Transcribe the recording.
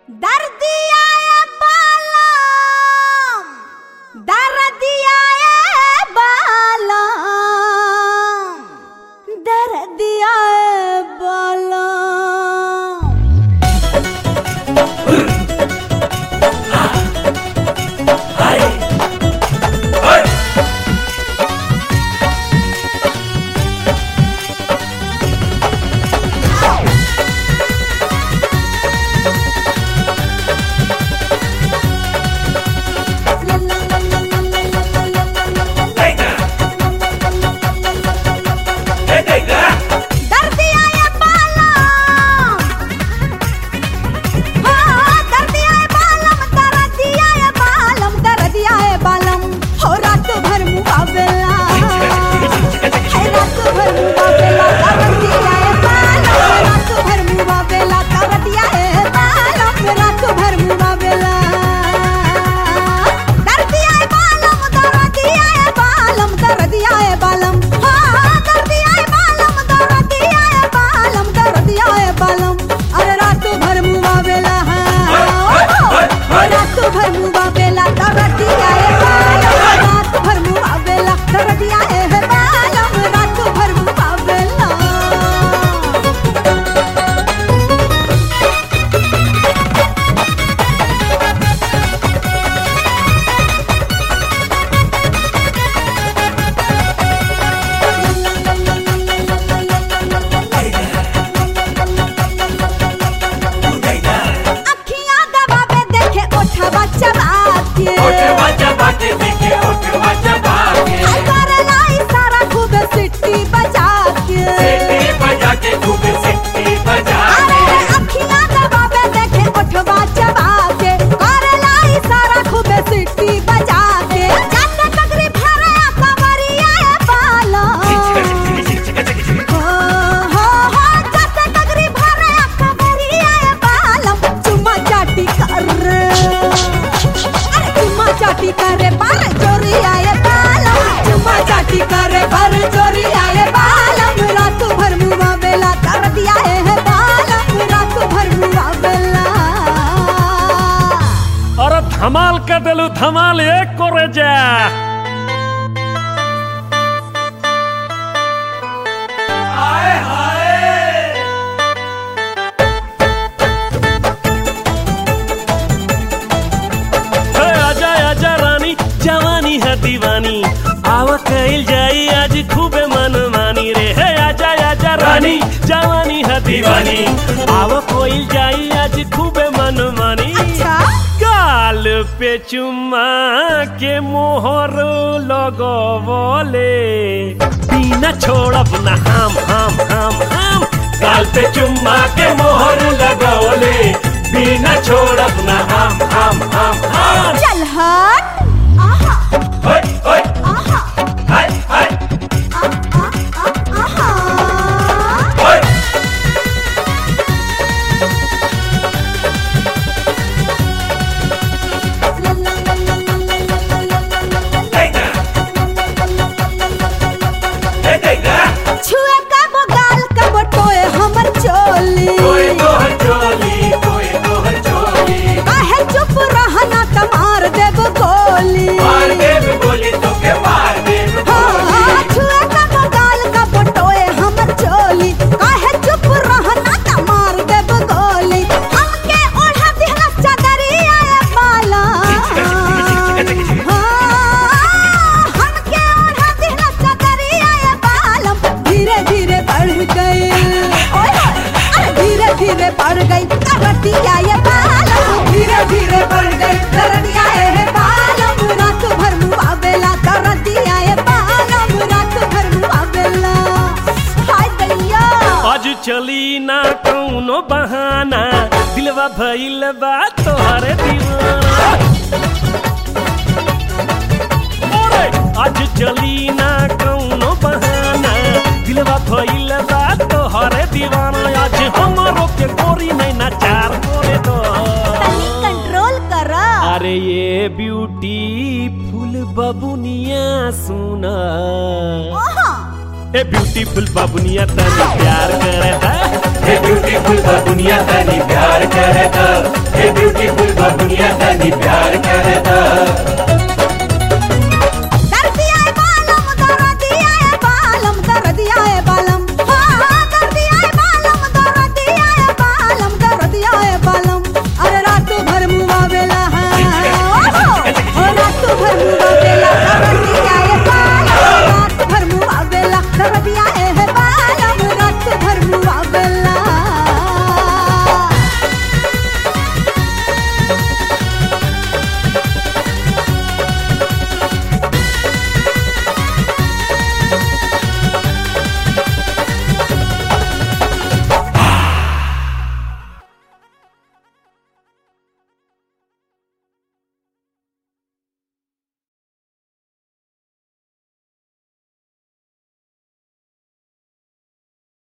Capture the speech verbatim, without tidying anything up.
दर्दिया बालम दर्दिया बालम दर्दिया धमाल कर दिलु धमाल एक करे जा हाय हाय हे आजा आजा रानी जवानी है दीवानी आवा कइल जाई आज खूबे मनमानी रे हे आजा आजा रानी जवानी है दीवानी आवा कइल जाई आज खूबे मनमानी अच्छा गाल पे चुम्मा के मोहर लगवले बिना छोड़ब ना हम हम हम हम गाल पे चुम्मा के मोहर लगवले बिना छोड़ब ना हम हम हम हम चल हट आहा ओए ओए आहा हाय हाय आहा ओए छुए का वो गाल का वो टोए हमर चोली कोई तोहर चोली कोई तोहर चोली काहे चुप रहना त मार देब गोली मार देब गोली तो के मार देब गोली छुए का वो गाल का वो टोए हमर चोली काहे चुप रहना त मार देब गोली हमके ओढ़ा दिहला चादरिया ए बाला हमके ओढ़ा दिहला चादरिया ए बालम धीरे धीरे बढ़ गई ओए अरे धीरे धीरे बढ़ गई करतिया ये बालम धीरे धीरे बढ़ गई करतिया ये बालम रात भर मुआवेला करतिया ये बालम रात भर मुआवेला हाय दैया आज चली ना कौनो बहाना दिलवा भइल बा तोहरे दीवाना ओरे आज चली ना कौनो बहाना दिलवा भइल बा तोहरे दीवाना आज हमरो के गोरी नहीं नाचार करे दो तनी कंट्रोल कर अरे ये ब्यूटी फुल बबुनिया सुना ए ब्यूटीफुल बाबुनिया तनी प्यार करे दा हे ब्यूटीफुल बाबुनिया तनी प्यार करे दा हे ब्यूटीफुल बाबुनिया तनी प्यार करे दा